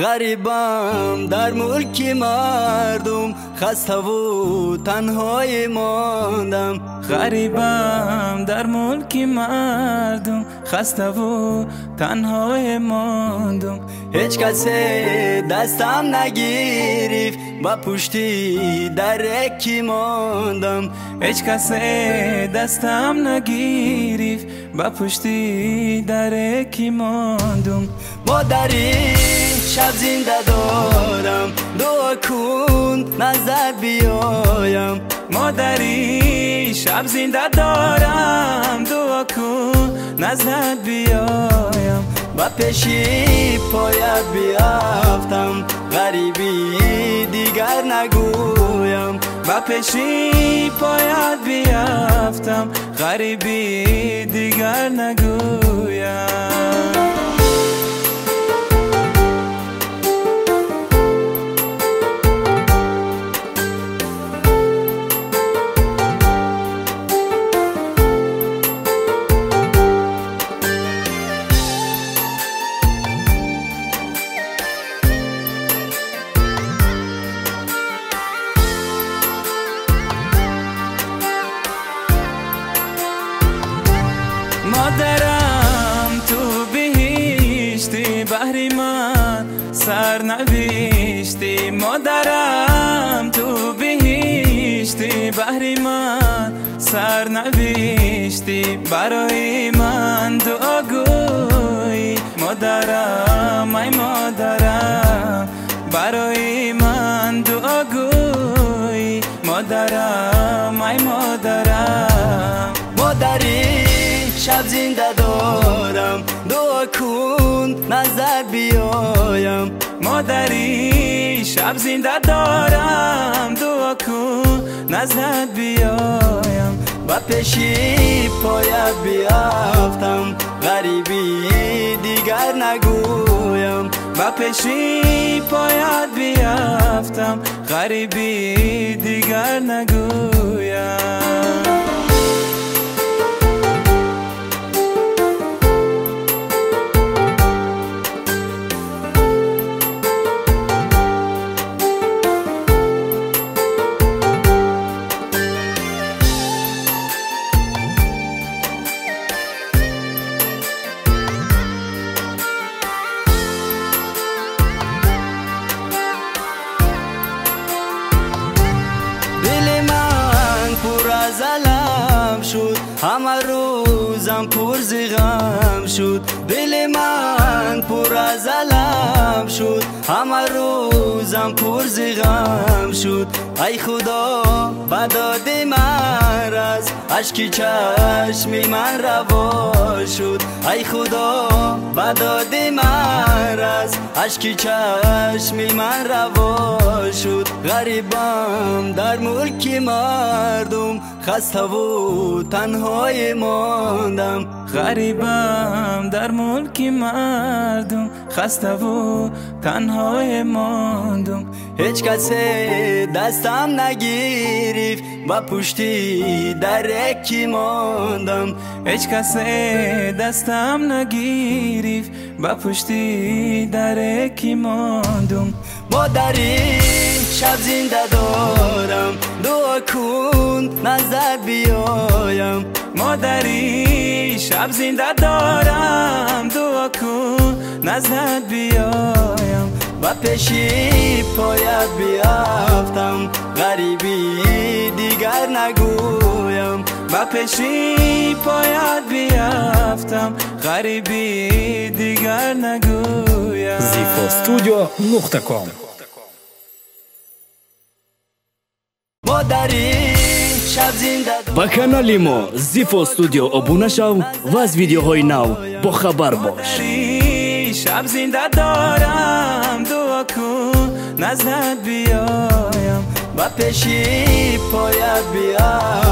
غریبم در ملک مردم، خسته و تنهای ماندم. غریبم در ملک مردم، خسته و تنهای ماندم. هیچ کسی دستم نگیرفت، با پشتی درکی ماندم. هیچ کسی دستم نگیرفت، با پشتی درکی ماندم. مادری شب زنده دارم، دعا کن نظر بیایم. مادری شب زنده دارم، دعا کن نظر بیایم. با پیشی پایت بیافتم، غریبی دیگر نگویم. با پیشی پایت بیافتم، غریبی دیگر نگویم. مادرم تو بهشتی، بهری من سر نوشتی. مادرم تو بهشتی، بهری من سر نوشتی. برای من دعا گوی مادرم، ای مادرم. برای من دعا گوی مادرم، ای مادرم. مادری شب زنده دارم، دعا کن نظر بیایم. مادری شب زنده دارم، دعا کن نظر بیایم. با پیشی پایت بیافتم، غریبی دیگر نگویم. با پیشی پایت بیافتم، غریبی دیگر نگویم. زلم شد، همه روزم پر ز غم شد. دل من پر از علم شد، همه روزم پر ز غم شد. ای خدا بداد من از اشک چشم من روا شد. ای خدا بداد من از اشک چشم من روا شد. غریبم در ملک مردم، خسته و تنهای ماندم. غریبم در ملک مردم، خسته و تنهای ماندم. هیچ کسی دستم نگیرفت، با پشتی درکی ماندم. هیچ کسی دستم نگیرفت، با پشتی درکی ماندم. مادری شب زنده دارم، دعا کن نظر بیایم. مادری شب زنده دارم، دعا کن نظر بیایم. با پیشی پایت بیافتم، غریبی دیگر نگویم. با پیشی پایت بیافتم، غریبی دیگر نگویم. zifostudio.com مادری شب زنده ба канали мо Zifo Studio обуна шав ва аз видеоҳои нав бо хабар бош. شب زنده دارم، دعا کن نزد بیایم. با پیشی پایت بیافتم،